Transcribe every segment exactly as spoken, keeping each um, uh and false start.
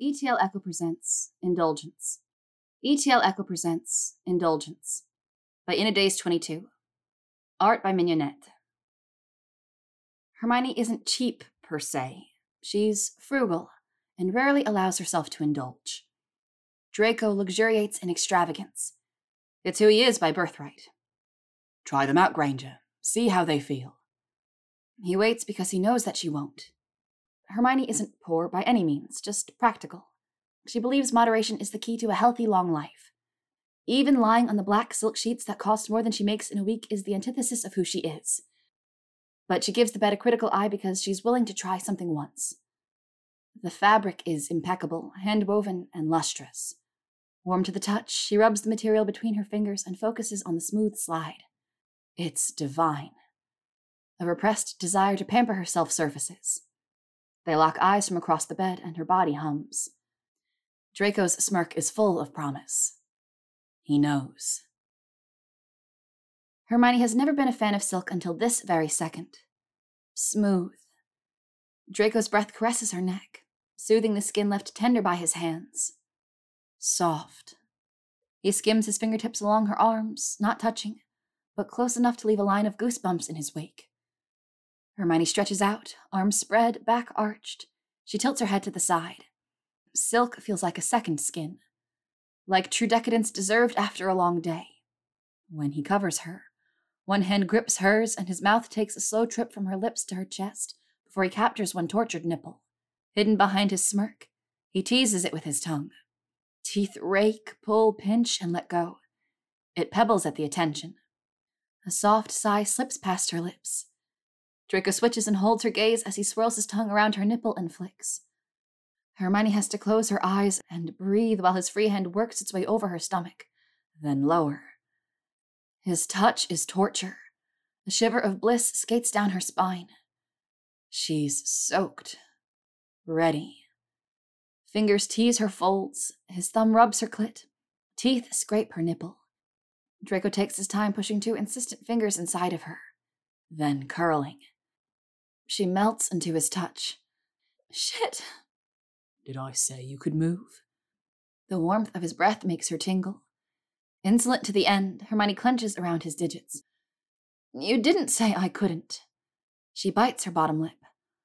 E T L Echo presents Indulgence. E T L Echo presents Indulgence by Inadays twenty-two. Art by Mignonette. Hermione isn't cheap, per se. She's frugal, and rarely allows herself to indulge. Draco luxuriates in extravagance. It's who he is by birthright. Try them out, Granger. See how they feel. He waits because he knows that she won't. Hermione isn't poor by any means, just practical. She believes moderation is the key to a healthy, long life. Even lying on the black silk sheets that cost more than she makes in a week is the antithesis of who she is. But she gives the bed a critical eye because she's willing to try something once. The fabric is impeccable, hand-woven, and lustrous. Warm to the touch, she rubs the material between her fingers and focuses on the smooth slide. It's divine. A repressed desire to pamper herself surfaces. They lock eyes from across the bed, and her body hums. Draco's smirk is full of promise. He knows. Hermione has never been a fan of silk until this very second. Smooth. Draco's breath caresses her neck, soothing the skin left tender by his hands. Soft. He skims his fingertips along her arms, not touching, but close enough to leave a line of goosebumps in his wake. Hermione stretches out, arms spread, back arched. She tilts her head to the side. Silk feels like a second skin. Like true decadence deserved after a long day. When he covers her, one hand grips hers and his mouth takes a slow trip from her lips to her chest before he captures one tortured nipple. Hidden behind his smirk, he teases it with his tongue. Teeth rake, pull, pinch, and let go. It pebbles at the attention. A soft sigh slips past her lips. Draco switches and holds her gaze as he swirls his tongue around her nipple and flicks. Hermione has to close her eyes and breathe while his free hand works its way over her stomach, then lower. His touch is torture. A shiver of bliss skates down her spine. She's soaked. Ready. Fingers tease her folds. His thumb rubs her clit. Teeth scrape her nipple. Draco takes his time pushing two insistent fingers inside of her, then curling. She melts into his touch. Shit! Did I say you could move? The warmth of his breath makes her tingle. Insolent to the end, Hermione clenches around his digits. You didn't say I couldn't. She bites her bottom lip.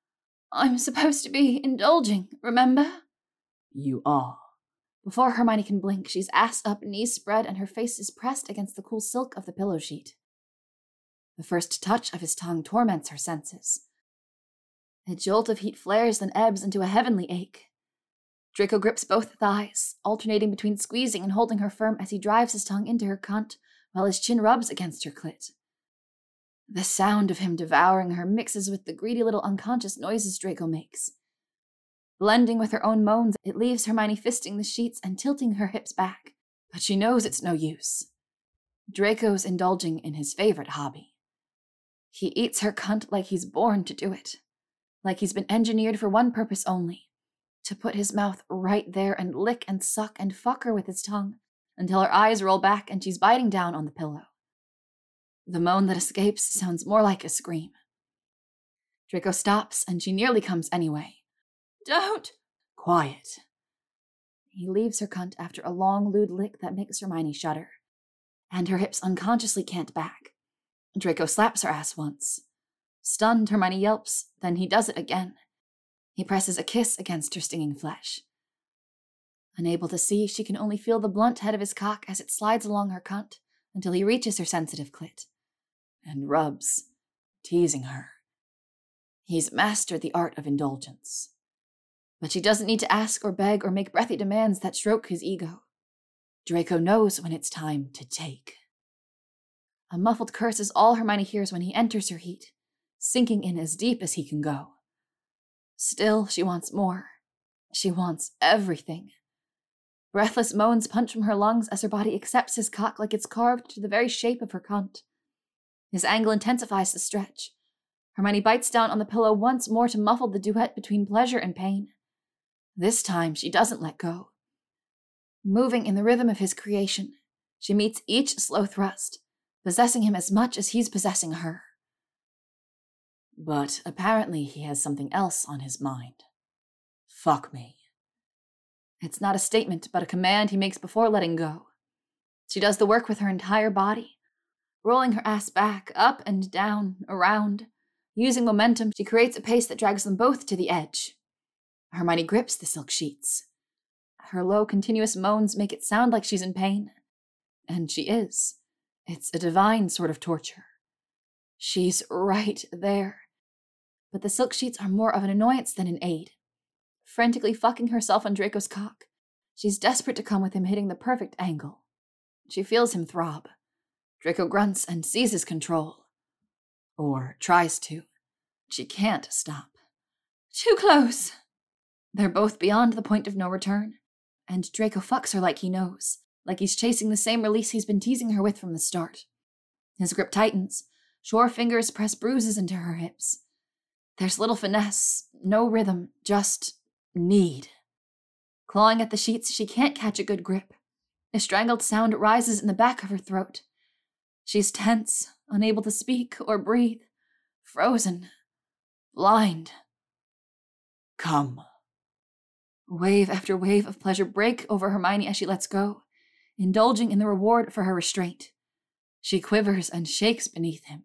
I'm supposed to be indulging, remember? You are. Before Hermione can blink, she's ass up, knees spread, and her face is pressed against the cool silk of the pillow sheet. The first touch of his tongue torments her senses. A jolt of heat flares, then ebbs into a heavenly ache. Draco grips both thighs, alternating between squeezing and holding her firm as he drives his tongue into her cunt, while his chin rubs against her clit. The sound of him devouring her mixes with the greedy little unconscious noises Draco makes. Blending with her own moans, it leaves Hermione fisting the sheets and tilting her hips back, but she knows it's no use. Draco's indulging in his favorite hobby. He eats her cunt like he's born to do it. Like he's been engineered for one purpose only, to put his mouth right there and lick and suck and fuck her with his tongue until her eyes roll back and she's biting down on the pillow. The moan that escapes sounds more like a scream. Draco stops and she nearly comes anyway. Don't! Quiet. He leaves her cunt after a long, lewd lick that makes Hermione shudder, and her hips unconsciously can't back. Draco slaps her ass once. Stunned, Hermione yelps, then he does it again. He presses a kiss against her stinging flesh. Unable to see, she can only feel the blunt head of his cock as it slides along her cunt until he reaches her sensitive clit, and rubs, teasing her. He's mastered the art of indulgence. But she doesn't need to ask or beg or make breathy demands that stroke his ego. Draco knows when it's time to take. A muffled curse is all Hermione hears when he enters her heat, sinking in as deep as he can go. Still, she wants more. She wants everything. Breathless moans punch from her lungs as her body accepts his cock like it's carved to the very shape of her cunt. His angle intensifies the stretch. Hermione bites down on the pillow once more to muffle the duet between pleasure and pain. This time, she doesn't let go. Moving in the rhythm of his creation, she meets each slow thrust, possessing him as much as he's possessing her. But apparently he has something else on his mind. Fuck me. It's not a statement, but a command he makes before letting go. She does the work with her entire body, rolling her ass back, up and down, around. Using momentum, she creates a pace that drags them both to the edge. Hermione grips the silk sheets. Her low, continuous moans make it sound like she's in pain. And she is. It's a divine sort of torture. She's right there. But the silk sheets are more of an annoyance than an aid. Frantically fucking herself on Draco's cock, she's desperate to come with him hitting the perfect angle. She feels him throb. Draco grunts and seizes control. Or tries to. She can't stop. Too close! They're both beyond the point of no return, and Draco fucks her like he knows, like he's chasing the same release he's been teasing her with from the start. His grip tightens. Sure fingers press bruises into her hips. There's little finesse, no rhythm, just need. Clawing at the sheets, she can't catch a good grip. A strangled sound rises in the back of her throat. She's tense, unable to speak or breathe, frozen, blind. Come. Wave after wave of pleasure break over Hermione as she lets go, indulging in the reward for her restraint. She quivers and shakes beneath him.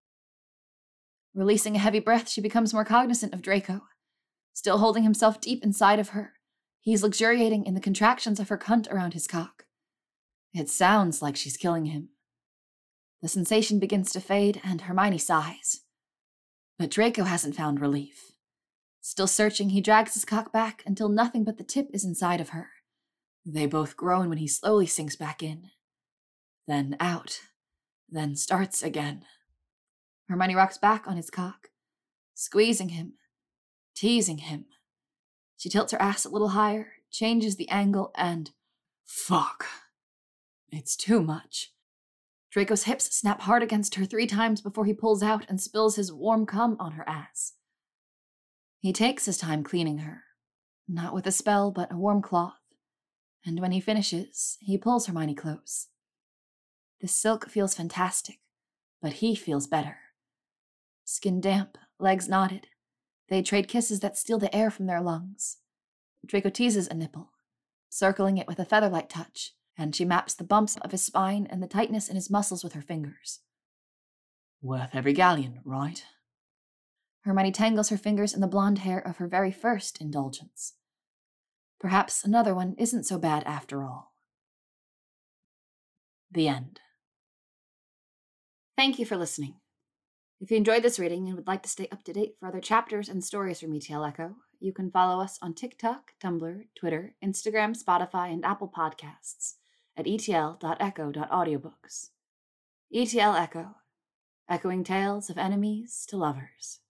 Releasing a heavy breath, she becomes more cognizant of Draco. Still holding himself deep inside of her, he's luxuriating in the contractions of her cunt around his cock. It sounds like she's killing him. The sensation begins to fade, and Hermione sighs. But Draco hasn't found relief. Still searching, he drags his cock back until nothing but the tip is inside of her. They both groan when he slowly sinks back in. Then out. Then starts again. Hermione rocks back on his cock, squeezing him, teasing him. She tilts her ass a little higher, changes the angle, and... Fuck. It's too much. Draco's hips snap hard against her three times before he pulls out and spills his warm cum on her ass. He takes his time cleaning her, not with a spell, but a warm cloth, and when he finishes, he pulls Hermione close. The silk feels fantastic, but he feels better. Skin damp, legs knotted, they trade kisses that steal the air from their lungs. Draco teases a nipple, circling it with a feather-light touch, and she maps the bumps of his spine and the tightness in his muscles with her fingers. Worth every galleon, right? Hermione tangles her fingers in the blonde hair of her very first indulgence. Perhaps another one isn't so bad after all. The end. Thank you for listening. If you enjoyed this reading and would like to stay up to date for other chapters and stories from E T L Echo, you can follow us on TikTok, Tumblr, Twitter, Instagram, Spotify, and Apple Podcasts at e t l dot echo dot audiobooks. E T L Echo, echoing tales of enemies to lovers.